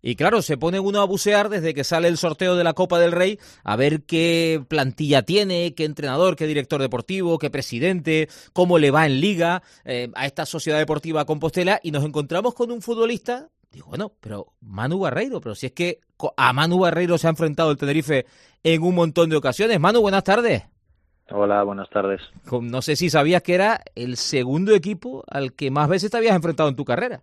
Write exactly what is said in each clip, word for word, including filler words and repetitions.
Y claro, se pone uno a bucear desde que sale el sorteo de la Copa del Rey a ver qué plantilla tiene, qué entrenador, qué director deportivo, qué presidente, cómo le va en Liga eh, a esta Sociedad Deportiva Compostela, y nos encontramos con un futbolista. Digo, bueno, pero Manu Barreiro, pero si es que a Manu Barreiro se ha enfrentado el Tenerife en un montón de ocasiones. Manu, buenas tardes. Hola, buenas tardes. No sé si sabías que era el segundo equipo al que más veces te habías enfrentado en tu carrera.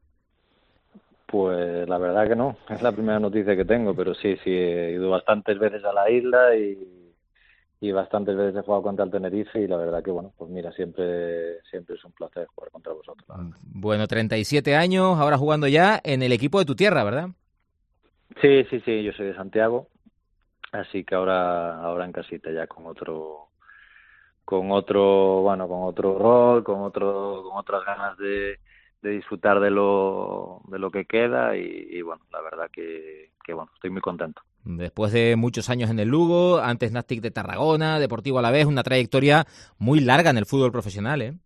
Pues la verdad que no, es la primera noticia que tengo, pero sí, sí, he ido bastantes veces a la isla y, y bastantes veces he jugado contra el Tenerife y la verdad que, bueno, pues mira, siempre siempre es un placer jugar contra vosotros. Bueno, treinta y siete años, ahora jugando ya en el equipo de tu tierra, ¿verdad? Sí, sí, sí, yo soy de Santiago, así que ahora ahora en casita ya con otro con otro, bueno, con otro rol, con otro con otras ganas de de disfrutar de lo de lo que queda y, y bueno, la verdad que, que bueno, estoy muy contento. Después de muchos años en el Lugo, antes Nàstic de Tarragona, Deportivo Alavés, una trayectoria muy larga en el fútbol profesional, ¿eh?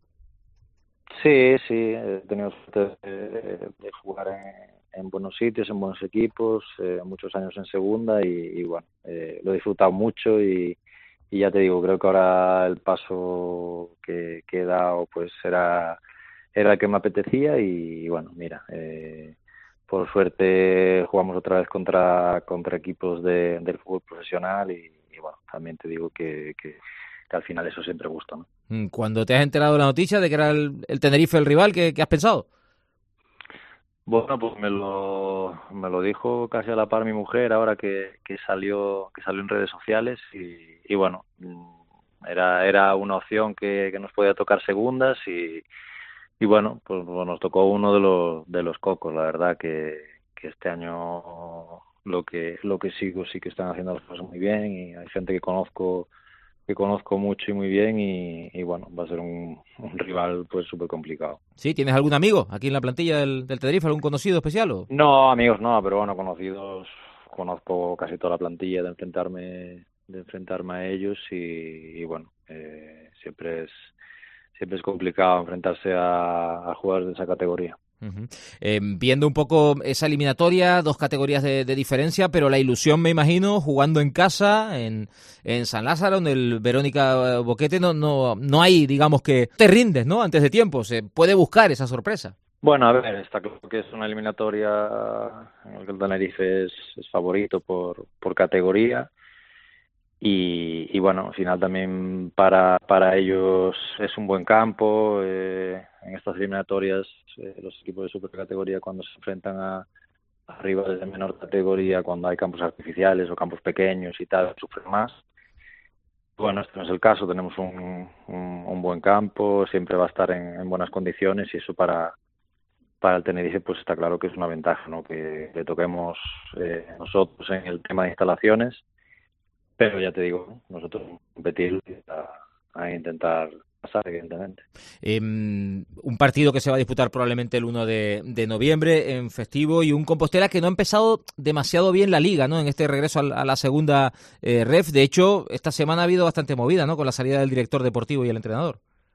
Sí, sí, he tenido suerte de, de jugar en, en buenos sitios, en buenos equipos, eh, muchos años en segunda y, y bueno, eh, lo he disfrutado mucho y, y ya te digo, creo que ahora el paso que, que he dado pues era era el que me apetecía y, y bueno, mira, eh, por suerte jugamos otra vez contra contra equipos de, del fútbol profesional y, y bueno, también te digo que, que, que al final eso siempre gusta, ¿no? Cuando te has enterado de la noticia de que era el, el Tenerife el rival, ¿qué, qué has pensado? Bueno, pues me lo, me lo dijo casi a la par mi mujer ahora que, que salió que salió en redes sociales y, y bueno, era era una opción que, que nos podía tocar segundas y, y bueno, pues, pues nos tocó uno de los de los cocos, la verdad que, que este año lo que lo que sigo sí que están haciendo las cosas muy bien y hay gente que conozco que conozco mucho y muy bien y, y bueno, va a ser un, un rival pues súper complicado. ¿Sí? ¿Tienes algún amigo aquí en la plantilla del, del Tenerife, algún conocido especial? O... No, amigos no, pero bueno, conocidos, conozco casi toda la plantilla de enfrentarme de enfrentarme a ellos y, y bueno, eh, siempre es siempre es complicado enfrentarse a, a jugadores de esa categoría. Uh-huh. Eh, viendo un poco esa eliminatoria, dos categorías de, de diferencia, pero la ilusión, me imagino, jugando en casa, en, en San Lázaro, en el Verónica Boquete, no, no, no hay, digamos que te rindes, ¿no? Antes de tiempo, se puede buscar esa sorpresa. Bueno, a ver, está claro que es una eliminatoria en la que el Tenerife es, es favorito por, por categoría. Y, y bueno, al final también para para ellos es un buen campo. Eh, en estas eliminatorias eh, los equipos de supercategoría cuando se enfrentan a, a rivales de menor categoría, cuando hay campos artificiales o campos pequeños y tal, sufren más. Bueno, este no es el caso, tenemos un, un, un buen campo, siempre va a estar en, en buenas condiciones y eso para para el Tenerife pues está claro que es una ventaja, ¿no? Que le toquemos eh, nosotros en el tema de instalaciones. Pero ya te digo, nosotros competir a, a intentar pasar, evidentemente. Eh, un partido que se va a disputar probablemente el uno de, de noviembre en festivo y un Compostela que no ha empezado demasiado bien la liga, ¿no? En este regreso a, a la segunda eh, ref. De hecho, esta semana ha habido bastante movida, ¿no? Con la salida del director deportivo y el entrenador.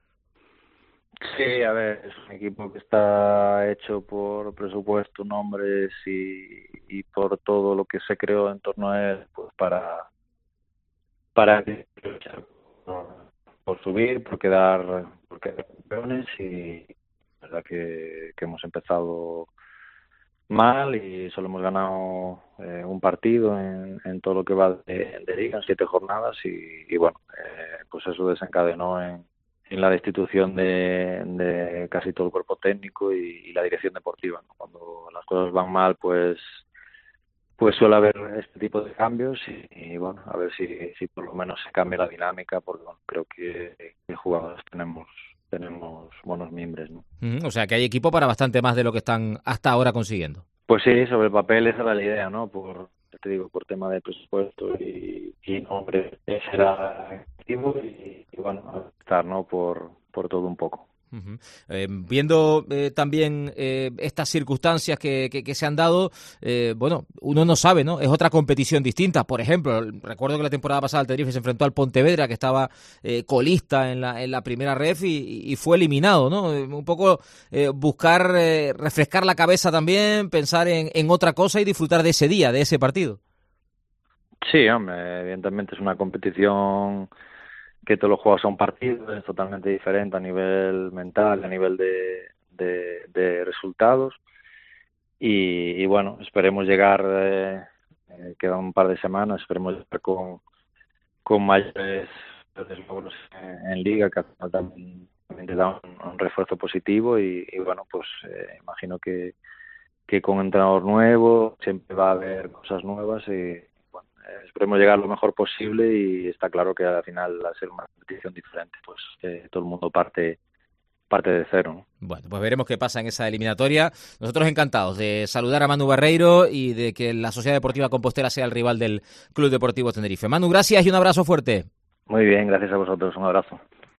Sí, a ver, es un equipo que está hecho por presupuesto, nombres y, y por todo lo que se creó en torno a él, pues para para luchar por, por subir, por quedar, por quedar campeones y la verdad que, que hemos empezado mal y solo hemos ganado eh, un partido en, en todo lo que va de, de liga, en siete jornadas y, y bueno, eh, pues eso desencadenó en, en la destitución de, de casi todo el cuerpo técnico y, y la dirección deportiva, ¿no? Cuando las cosas van mal, pues pues suele haber este tipo de cambios y, y bueno, a ver si, si por lo menos se cambia la dinámica porque bueno, creo que, que jugadores tenemos tenemos buenos miembros, ¿no? Uh-huh. O sea que hay equipo para bastante más de lo que están hasta ahora consiguiendo. Pues sí, sobre el papel esa era la idea, ¿no? Por, te digo, por tema de presupuesto y, y nombre, ese era el objetivo y, y bueno, estar, ¿no? Por, por todo un poco. Uh-huh. Eh, viendo eh, también eh, estas circunstancias que, que, que se han dado, eh, bueno, uno no sabe, ¿no? Es otra competición distinta. Por ejemplo, recuerdo que la temporada pasada el Tenerife se enfrentó al Pontevedra, que estaba eh, colista en la, en la primera ref y, y fue eliminado, ¿no? Un poco eh, buscar, eh, refrescar la cabeza también, pensar en, en otra cosa y disfrutar de ese día, de ese partido. Sí, hombre, evidentemente es una competición que todos los juegos son partidos, es totalmente diferente a nivel mental, a nivel de, de, de resultados y, y bueno, esperemos llegar, eh, eh, quedan un par de semanas, esperemos llegar con, con mayores logros en, en Liga, que también, también te da un, un refuerzo positivo y, y bueno, pues eh, imagino que, que con un entrenador nuevo siempre va a haber cosas nuevas y esperemos llegar lo mejor posible y está claro que al final, al ser una competición diferente, pues eh, todo el mundo parte parte de cero, ¿no? Bueno, pues veremos qué pasa en esa eliminatoria. Nosotros encantados de saludar a Manu Barreiro y de que la Sociedad Deportiva Compostela sea el rival del Club Deportivo Tenerife. Manu, gracias y un abrazo fuerte. Muy bien, gracias a vosotros, un abrazo.